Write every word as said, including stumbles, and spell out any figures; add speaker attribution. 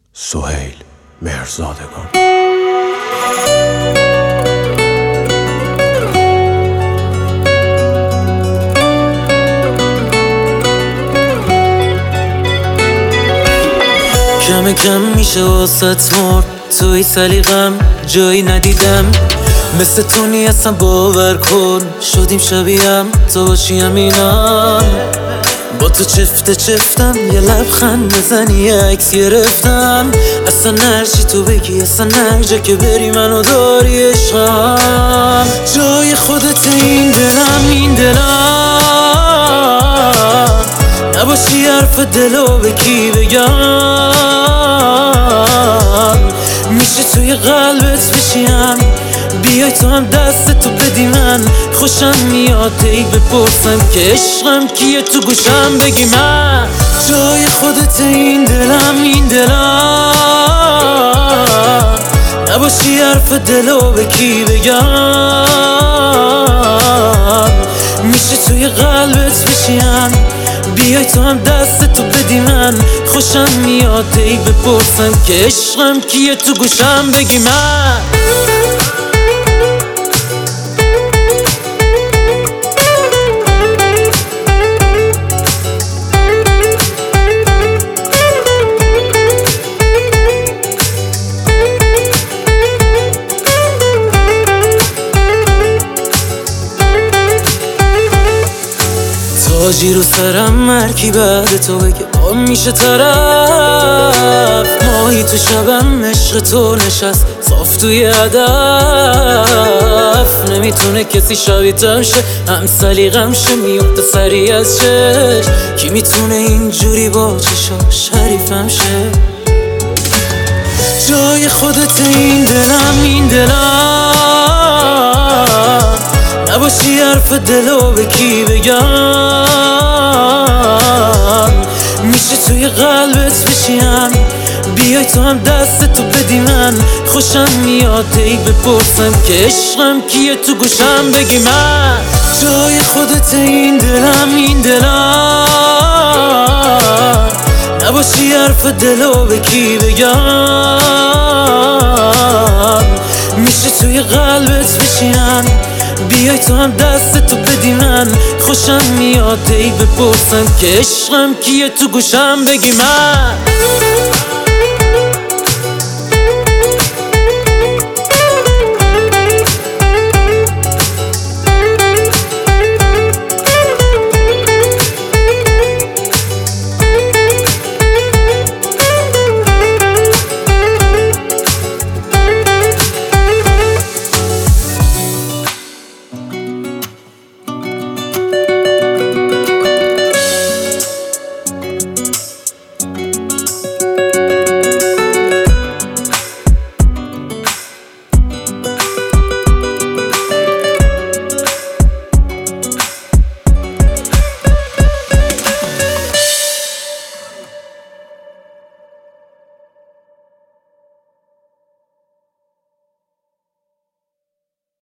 Speaker 1: سهیل مهرزادگان.
Speaker 2: کم کم میشه واسط مرد، توی سلیقم جایی ندیدم، مثل تو نیستم باور کن، شدیم شبیهم تو باشی همینم. با تو چفته چفتم یه لبخند بزنی یه عکس گرفتم، اصلا هرچی تو بگی اصلا هر جا که بری منو داری عشقم. جای خودت این دلم این دلم، نباشی حرف دلو به کی بگم، میشه توی قلبت بشیم، بیای تو هم دست تو بدی من، خوشم میاد ای بپرسم که عشقم کیه تو گوشم بگی من. جای خودت این دلم این دلم، نباشی حرف دلو به کی بگم، میشه توی قلبت بشیم، بیای تو هم دست تو بدی من، خوشم میاد ای بپرسم که عشقم کیه تو گوشم بگی من. تاجی رو سرم مرکی بعد تو بگه آن میشه طرف، ماهی تو شبم عشق تو نشست صاف توی هدف، نمیتونه کسی شبیه‌تم شه، هم سلیقم شه میفته سری از چش، کی میتونه اینجوری با چشا شریفم شه. جای خودت این دلم این دلم، نباشی حرف دلو به کی بگم، میشه توی قلبت بشیم، بیای تو هم دست تو بدی من، خوشم میاد ای بپرسم که عشقم کیه تو گوشم بگی من. جای خودت این دلم این دلم، نباشی حرف دلو به کی بگم، میشه توی قلبت بشیم، بیای تو هم دست تو بدی من، خوشم میاد ای بپرسم که عشقم کیه تو گوشم بگی من.